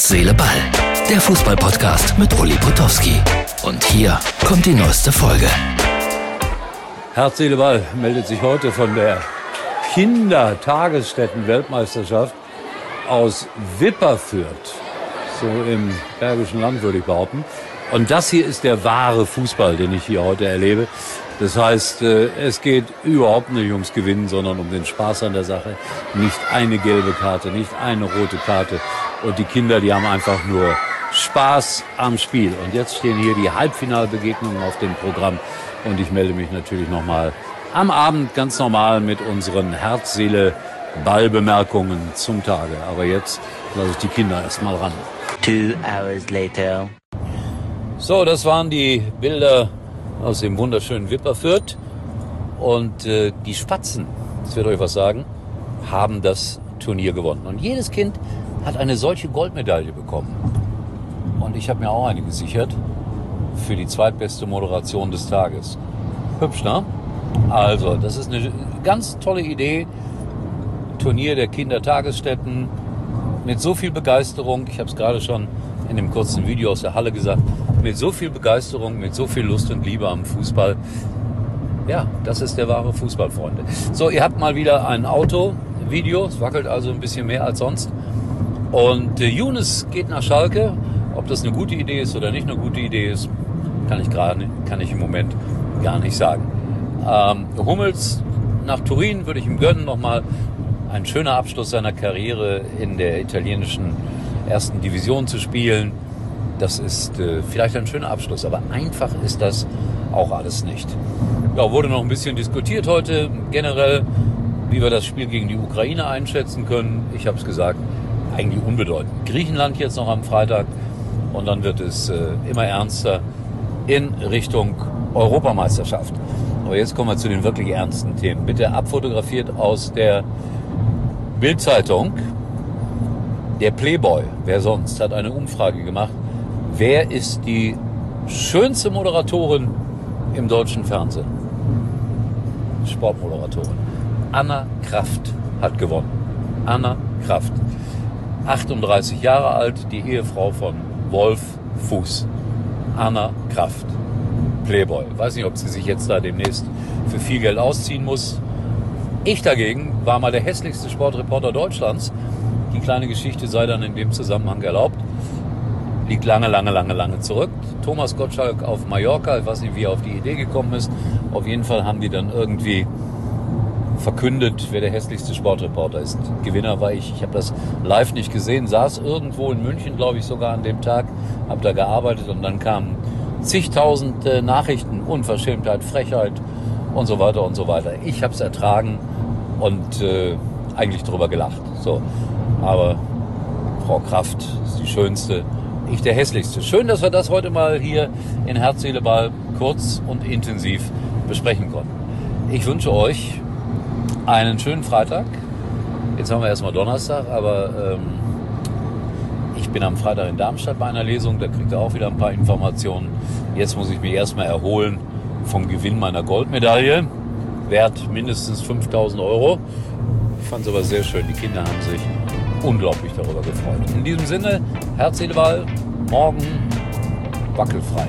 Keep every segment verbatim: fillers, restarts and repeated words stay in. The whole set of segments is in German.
Seele, Ball. Der Fußball-Podcast mit Uli Potowski. Und hier kommt die neueste Folge. Herz, Seele, Ball meldet sich heute von der Kindertagesstätten-Weltmeisterschaft aus Wipperfürth. So im Bergischen Land, würde ich behaupten. Und das hier ist der wahre Fußball, den ich hier heute erlebe. Das heißt, es geht überhaupt nicht ums Gewinnen, sondern um den Spaß an der Sache. Nicht eine gelbe Karte, nicht eine rote Karte. Und die Kinder, die haben einfach nur Spaß am Spiel. Und jetzt stehen hier die Halbfinalbegegnungen auf dem Programm. Und ich melde mich natürlich nochmal am Abend ganz normal mit unseren Herz-Seele-Ball-Bemerkungen zum Tage. Aber jetzt lasse ich die Kinder erstmal ran. Two hours later. So, das waren die Bilder aus dem wunderschönen Wipperfürth. Und äh, die Spatzen, das wird euch was sagen, haben das Turnier gewonnen. Und jedes Kind hat eine solche Goldmedaille bekommen. Und ich habe mir auch eine gesichert für die zweitbeste Moderation des Tages. Hübsch, ne? Also, das ist eine ganz tolle Idee. Turnier der Kindertagesstätten mit so viel Begeisterung. Ich habe es gerade schon in dem kurzen Video aus der Halle gesagt. Mit so viel Begeisterung, mit so viel Lust und Liebe am Fußball. Ja, das ist der wahre Fußball, Freunde. So, ihr habt mal wieder ein Auto-Video. Es wackelt also ein bisschen mehr als sonst. Und äh, Younes geht nach Schalke. Ob das eine gute Idee ist oder nicht eine gute Idee ist, kann ich gerade, kann ich im Moment gar nicht sagen. Ähm, Hummels nach Turin würde ich ihm gönnen. Nochmal ein schöner Abschluss seiner Karriere in der italienischen ersten Division zu spielen. Das ist äh, vielleicht ein schöner Abschluss, aber einfach ist das auch alles nicht. Ja, wurde noch ein bisschen diskutiert heute generell, wie wir das Spiel gegen die Ukraine einschätzen können. Ich habe es gesagt, eigentlich unbedeutend. Griechenland jetzt noch am Freitag und dann wird es äh, immer ernster in Richtung Europameisterschaft. Aber jetzt kommen wir zu den wirklich ernsten Themen. Bitte abfotografiert aus der Bild-Zeitung. Der Playboy, wer sonst, hat eine Umfrage gemacht. Wer ist die schönste Moderatorin im deutschen Fernsehen? Sportmoderatorin. Anna Kraft hat gewonnen. Anna Kraft. achtunddreißig Jahre alt, die Ehefrau von Wolf Fuß. Anna Kraft. Playboy. Weiß nicht, ob sie sich jetzt da demnächst für viel Geld ausziehen muss. Ich dagegen war mal der hässlichste Sportreporter Deutschlands. Die kleine Geschichte sei dann in dem Zusammenhang erlaubt. Liegt lange, lange, lange, lange zurück. Thomas Gottschalk auf Mallorca, ich weiß nicht, wie er auf die Idee gekommen ist. Auf jeden Fall haben die dann irgendwie verkündet, wer der hässlichste Sportreporter ist. Gewinner war ich. Ich habe das live nicht gesehen, saß irgendwo in München, glaube ich, sogar an dem Tag, habe da gearbeitet und dann kamen zigtausend äh, Nachrichten, Unverschämtheit, Frechheit und so weiter und so weiter. Ich habe es ertragen und äh, eigentlich drüber gelacht. So, aber Frau Kraft ist die schönste, ich der hässlichste. Schön, dass wir das heute mal hier in Herz, Seele, Ball kurz und intensiv besprechen konnten. Ich wünsche euch einen schönen Freitag. Jetzt haben wir erstmal Donnerstag, aber ähm, ich bin am Freitag in Darmstadt bei einer Lesung, da kriegt ihr auch wieder ein paar Informationen. Jetzt muss ich mich erstmal erholen vom Gewinn meiner Goldmedaille, wert mindestens fünftausend Euro. Ich fand es aber sehr schön, die Kinder haben sich unglaublich darüber gefreut. In diesem Sinne, Herz, Seele, Ball, morgen wackelfrei.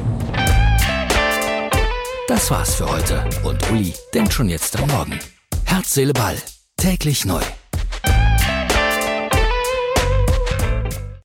Das war's für heute und Uli denkt schon jetzt am Morgen. Herz, Seele, Ball. Täglich neu.